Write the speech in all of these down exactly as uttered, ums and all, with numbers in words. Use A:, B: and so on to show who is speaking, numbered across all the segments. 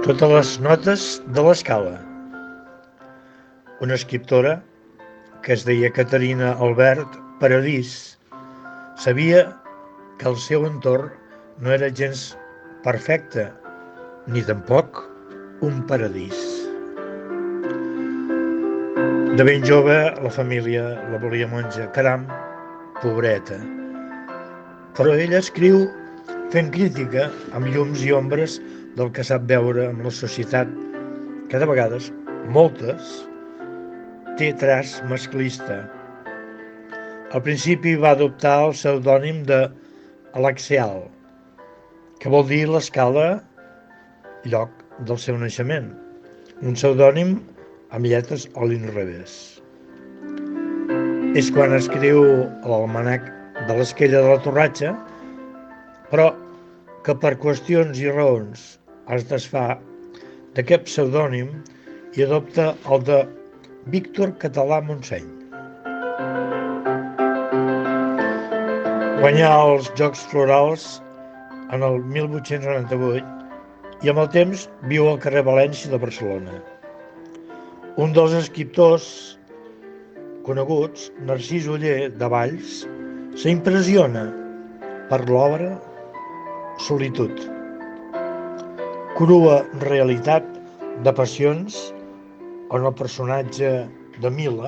A: Totes les notes de l'escala. Una escriptora que es deia Caterina Albert Paradís sabia que el seu entorn no era gens perfecte, ni tampoc un paradís. De ben jove la família la volia monja, caram, pobreta. Però ella escriu fent crítica amb llums i ombres del que sap veure amb la societat, que de vegades, moltes, té traç masclista. Al principi va adoptar el pseudònim de Alaxial, que vol dir l'escala, lloc del seu naixement, un pseudònim amb lletres a l'inrevés. És quan escriu l'almanac de l'esquella de la Torratxa, però que per qüestions i raons es desfà d'aquest pseudònim i adopta el de Víctor Català Montseny. Guanyà els Jocs Florals en el mil vuit-cents noranta-vuit i amb el temps viu al carrer València de Barcelona. Un dels escriptors coneguts, Narcís Oller de Valls, s'impressiona per l'obra Solitud, crua realitat de passions on el personatge de Mila,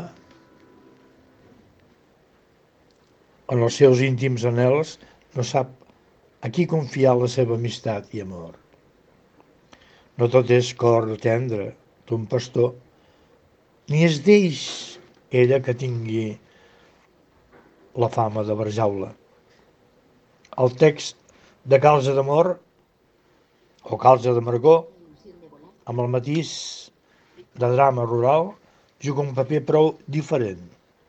A: en els seus íntims anhels, no sap a qui confiar la seva amistat i amor. No tot és cor tendre d'un pastor, ni es deix ella que tingui la fama de barjaula. El text de Calze d'amor o Calze d'amargor, amb el matís de drama rural, juga un paper prou diferent.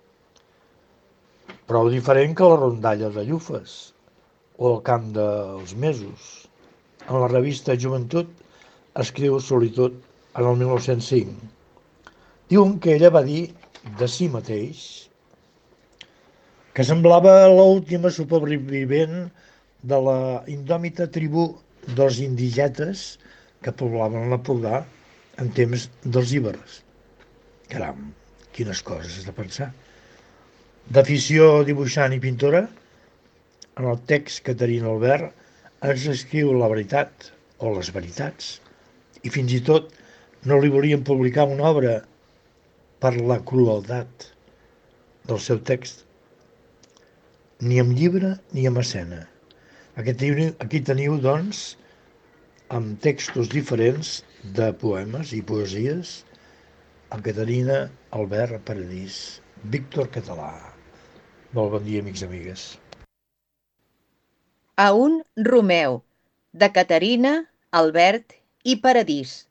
A: Prou diferent que la rondalla de Llufes o el camp dels mesos. En la revista Joventut escriu Solitud en el mil nou-cents cinc. Diuen que ella va dir de si mateix que semblava l'última supervivent de la indòmita tribú dels indigetes que poblaven l'Empordà en temps dels íbers. Caram, quines coses de pensar. D'afició dibuixant i pintora, en el text Caterina Albert ens escriu la veritat o les veritats i fins i tot no li volien publicar una obra per la crueltat del seu text, ni amb llibre ni amb escena. Aquí teniu, aquí teniu doncs, amb textos diferents de poemes i poesies, amb Caterina Albert Paradís, Víctor Català. Molt bon dia, amics i amigues.
B: A un Romeu, de Caterina Albert i Paradís.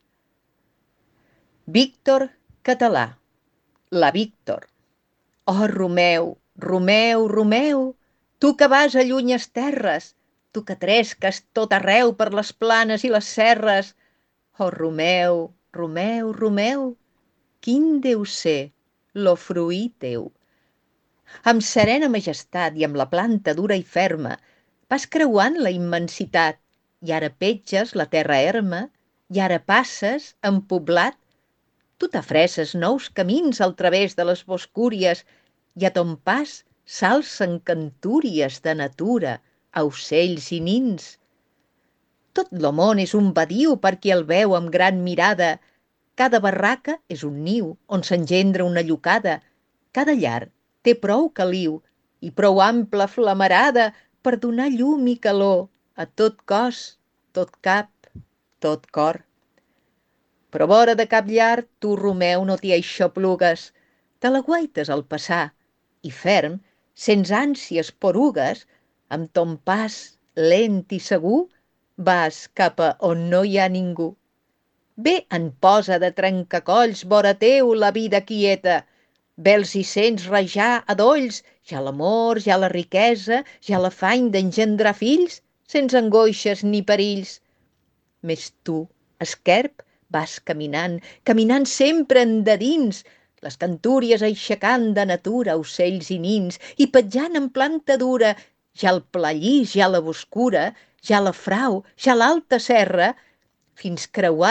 B: Víctor Català, la Víctor. Oh, Romeu, Romeu, Romeu, tu que vas a llunyes terres, tu que tresques tot arreu per les planes i les serres. Oh, Romeu, Romeu, Romeu, quin deu ser lo fruí teu. Amb serena majestat i amb la planta dura i ferma vas creuant la immensitat i ara petges la terra erma i ara passes en poblat. Tu t'afreces nous camins al través de les boscúries i a ton pas s'alcen cantúries de natura, aucells i nins. Tot lo món és un badiu per qui el veu amb gran mirada. Cada barraca és un niu on s'engendra una llocada. Cada llar té prou caliu i prou ampla flamarada per donar llum i calor a tot cos, tot cap, tot cor. Però vora de cap llar, tu, Romeu, no t'hi aixoplugues, te la guaites al passar i ferm, sense ànsies porugues, amb ton pas lent i segur, vas cap a on no hi ha ningú. Bé en posa de trencacolls vora teu la vida quieta, vels i sents rajar a dolls, ja l'amor, ja la riquesa, ja l'afany d'engendrar fills, sense angoixes ni perills. Més tu, esquerp, vas caminant, caminant sempre endins, les cantúries aixecant de natura ocells i nins, i petjant en planta dura, ja el pla llis, ja la boscura, ja la frau, ja l'alta serra, fins creuat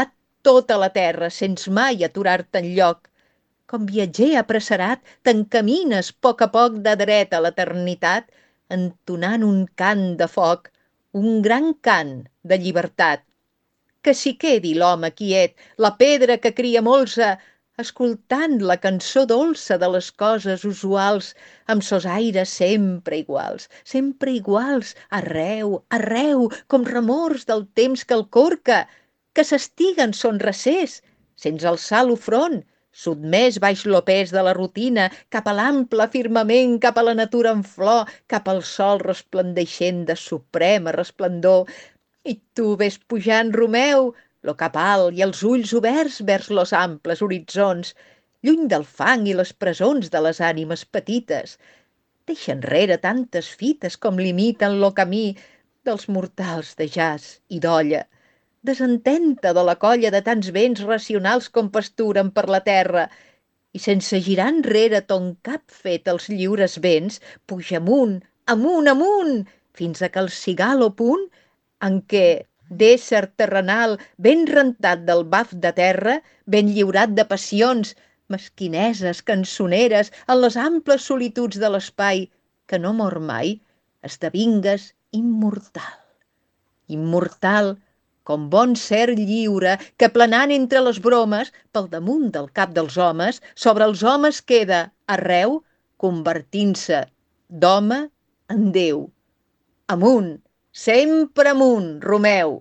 B: tota la terra sense mai aturar-te enlloc. Com viatger apressarat, t'encamines a poc a poc de dret a l'eternitat, entonant un cant de foc, un gran cant de llibertat. Que s'hi quedi l'home quiet, la pedra que cria molsa, escoltant la cançó dolça de les coses usuals, amb sos aires sempre iguals, sempre iguals, arreu, arreu, com remors del temps que el corca, que s'estiguen son recés, sense alçar l'ofront, sotmès baix lo pes de la rutina, cap a l'ample firmament, cap a la natura en flor, cap al sol resplendeixent de suprema resplendor. I tu ves pujant, Romeu, lo cap alt i els ulls oberts vers los amples horitzons, lluny del fang i les presons de les ànimes petites. Deixa enrere tantes fites com limiten lo camí dels mortals de jaç i d'olla. Desententa de la colla de tants béns racionals com pasturen per la terra, i sense girar enrere ton cap fet els lliures vents, puja amunt, amunt, amunt, fins a que el cigalo punt en què, d'ésser terrenal ben rentat del baf de terra, ben lliurat de passions, mesquineses, cançoneres, en les amples solituds de l'espai, que no mor mai, esdevingues immortal. Immortal, com bon ser lliure, que planant entre les bromes, pel damunt del cap dels homes, sobre els homes queda, arreu, convertint-se d'home en Déu. Amunt, sempre amunt, Romeu!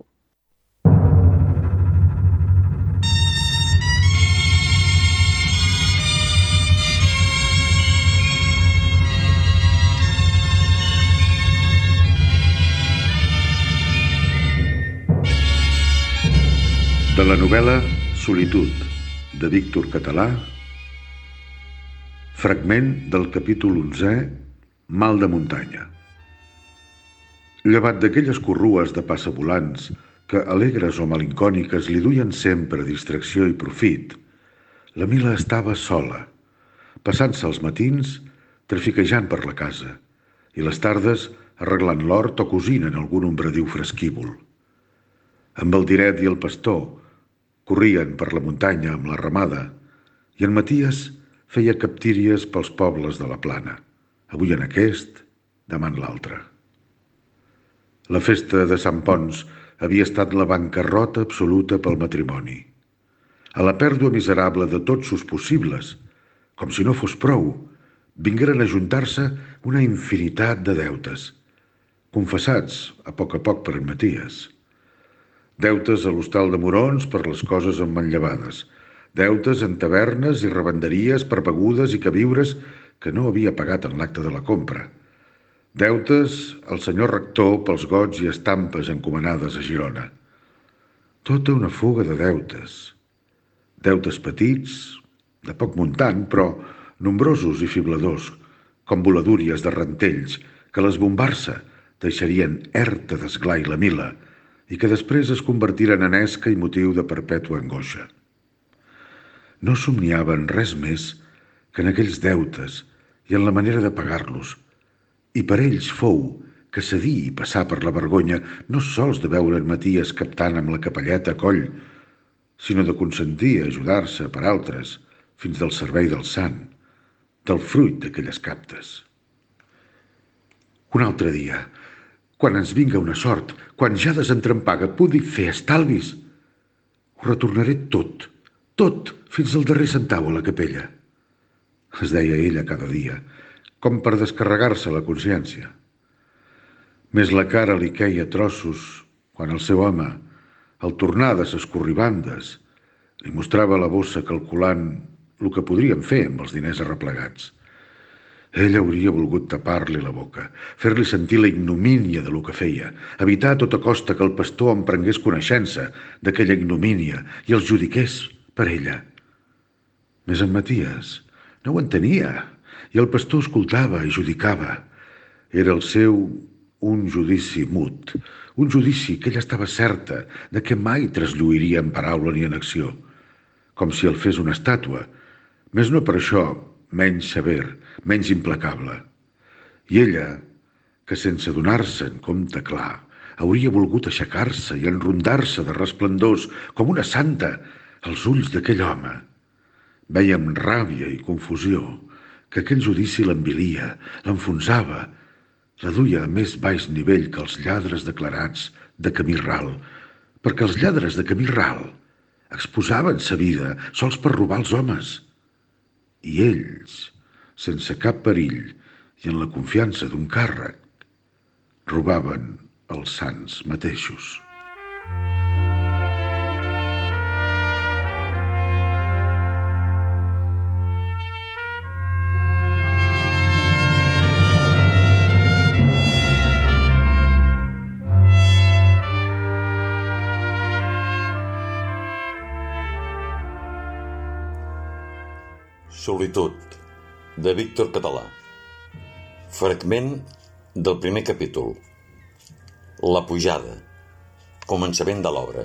C: De la novel·la Solitud, de Víctor Català, fragment del capítol onzè, Mal de muntanya. Llevat d'aquelles corrues de passavolants que, alegres o malincòniques, li duien sempre distracció i profit, la Mila estava sola, passant-se els matins trafiquejant per la casa i les tardes arreglant l'hort o cosint en algun ombradiu fresquívol. Amb el Diret i el pastor corrien per la muntanya amb la ramada i en Maties feia captíries pels pobles de la plana, avui en aquest, demà en l'altre. La festa de Sant Ponç havia estat la bancarrota absoluta pel matrimoni. A la pèrdua miserable de tots sus possibles, com si no fos prou, vingueren a juntar-se una infinitat de deutes, confessats a poc a poc per en Maties. Deutes a l'hostal de Morons per les coses emmanllevades, deutes en tavernes i revenderies per begudes i queviures que no havia pagat en l'acte de la compra, deutes al senyor rector pels gots i estampes encomanades a Girona. Tota una fuga de deutes, deutes petits, de poc muntant, però nombrosos i fibladors, com voladúries de rentells que a l'esbombar-se deixarien erta d'esglai la Mila i que després es convertiren en esca i motiu de perpètua angoixa. No somniaven res més que en aquells deutes i en la manera de pagar-los, i per ells fou que cedir i passar per la vergonya no sols de veure en Maties captant amb la capelleta a coll, sinó de consentir a ajudar-se per altres fins del servei del sant, del fruit d'aquelles captes. Un altre dia, quan ens vinga una sort, quan ja desentrampaga pugui fer estalvis, ho retornaré tot, tot, fins al darrer centau a la capella. Es deia ella cada dia, com per descarregar-se la consciència. Més la cara li queia a trossos quan el seu home, al tornar de ses corribandes, li mostrava la bossa calculant el que podrien fer amb els diners arreplegats. Ella hauria volgut tapar-li la boca, fer-li sentir la ignomínia de lo que feia, evitar a tota costa que el pastor en prengués coneixença d'aquella ignomínia i els judiqués per ella. Més en Maties no ho entenia, i el pastor escoltava i judicava. Era el seu un judici mut, un judici que ella estava certa de que mai traslluiria en paraula ni en acció, com si el fes una estàtua, més no per això menys sever, menys implacable. I ella, que sense donar-se en compte clar, hauria volgut aixecar-se i enrondar-se de resplendors com una santa als ulls d'aquell home veia amb ràbia i confusió que aquell judici l'envilia, l'enfonsava, la duia a més baix nivell que els lladres declarats de camí ral, perquè els lladres de camí ral exposaven sa vida sols per robar els homes. I ells, sense cap perill i en la confiança d'un càrrec, robaven els sants mateixos.
D: Solitud, de Víctor Català. Fragment del primer capítol. La pujada. Començament de l'obra.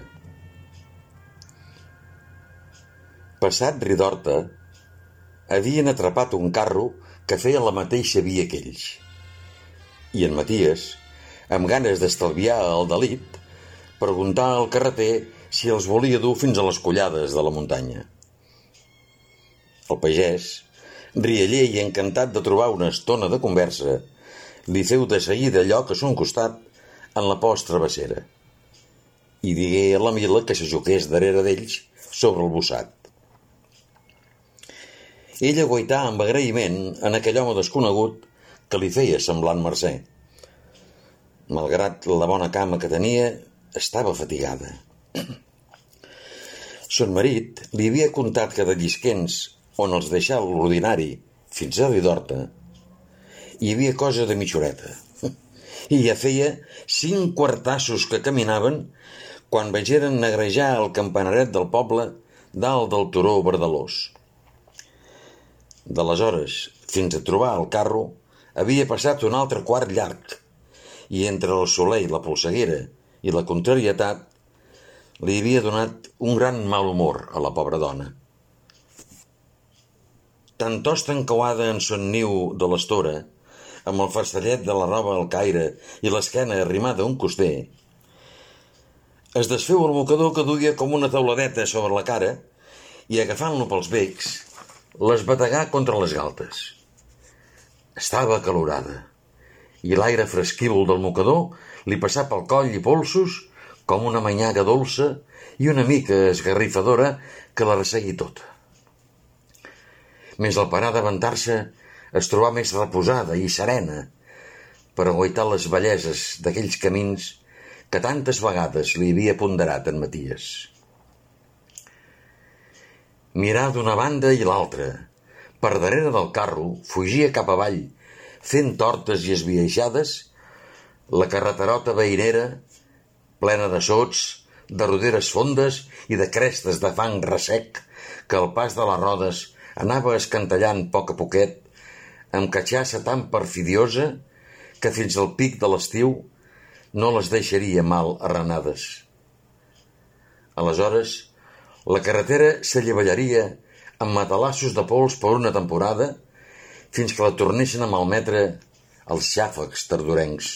D: Passat Ridorta, havien atrapat un carro que feia la mateixa via que ells. I en Maties, amb ganes d'estalviar el delit, preguntà al carreter si els volia dur fins a les collades de la muntanya. El pagès, rialler i encantat de trobar una estona de conversa, li feu de seguida lloc a son costat en la post travessera i digué a la Mila que s'ajuqués darrere d'ells sobre el bossat. Ella guaità amb agraïment en aquell home desconegut que li feia semblant mercè. Malgrat la bona cama que tenia, estava fatigada. Son marit li havia contat que de llisquens on els deixà l'ordinari fins a Ridorta, hi havia cosa de mitjoreta. I ja feia cinc quartassos que caminaven quan vegeren negrejar el campanaret del poble dalt del turó verdalós. D'aleshores, fins a trobar el carro, havia passat un altre quart llarg, i entre el soler i la polseguera i la contrarietat li havia donat un gran mal humor a la pobra dona. Tan tosta encauada en son niu de l'estora, amb el farcellet de la roba al caire i l'esquena arrimada a un coster, es desfeu el mocador que duia com una tauladeta sobre la cara i, agafant-lo pels becs, les bategà contra les galtes. Estava acalorada i l'aire fresquil del mocador li passà pel coll i polsos com una manyaga dolça i una mica esgarrifadora que la ressegui tota. Més al parar d'aventar-se, es trobà més reposada i serena per aguaitar les belleses d'aquells camins que tantes vegades li havia ponderat en Maties. Mirà d'una banda i l'altra. Per darrere del carro fugia cap avall, fent tortes i esbiaixades, la carreterota veïnera, plena de sots, de roderes fondes i de crestes de fang ressec que al pas de les rodes anava escantellant a poc a poquet, amb catxassa tan perfidiosa que fins al pic de l'estiu no les deixaria mal arrenades. Aleshores, la carretera s'allibellaria amb matalassos de pols per una temporada fins que la tornessin a malmetre els xàfecs tardorencs.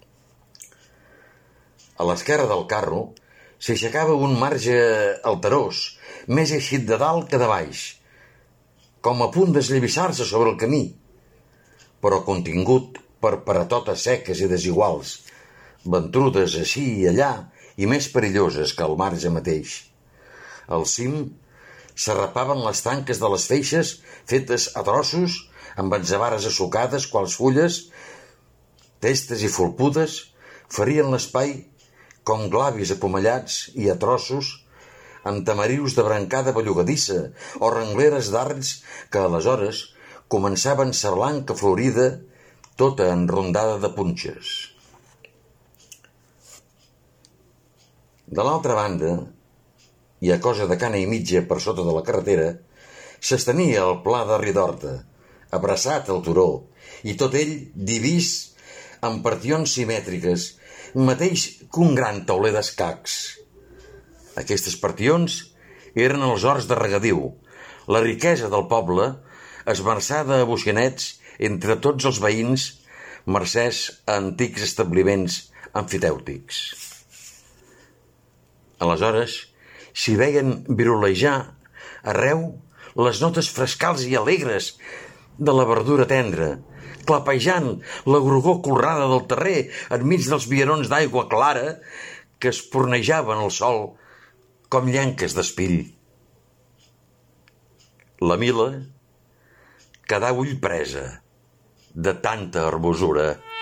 D: A l'esquerra del carro s'aixecava un marge alterós, més eixit de dalt que de baix, com a punt d'esllavissar-se sobre el camí, però contingut per paratotes seques i desiguals, ventrudes ací i allà i més perilloses que el marge mateix. Al cim s'arrapaven les tanques de les feixes fetes a trossos amb atzabares assucades quals fulles, testes i folpudes farien l'espai com glavis apomallats i a trossos amb tamarius de brancada bellugadissa o rengleres d'arcs que aleshores començaven sa blanca florida tota enrondada de punxes. De l'altra banda, i a cosa de cana i mitja per sota de la carretera, s'estenia el pla de Ridorta, abraçat al turó, i tot ell divís amb partions simètriques, mateix que un gran tauler d'escacs. Aquestes partions eren els horts de regadiu, la riquesa del poble, esmerçada a boixinets entre tots els veïns, mercès a antics establiments amfitèutics. Aleshores, s'hi veien virolejar arreu les notes frescals i alegres de la verdura tendra, clapejant la grogor colrada del terrer enmig dels vierons d'aigua clara que espurnejaven al sol com llenques d'espill. La Mila quedà ull presa de tanta hermosura.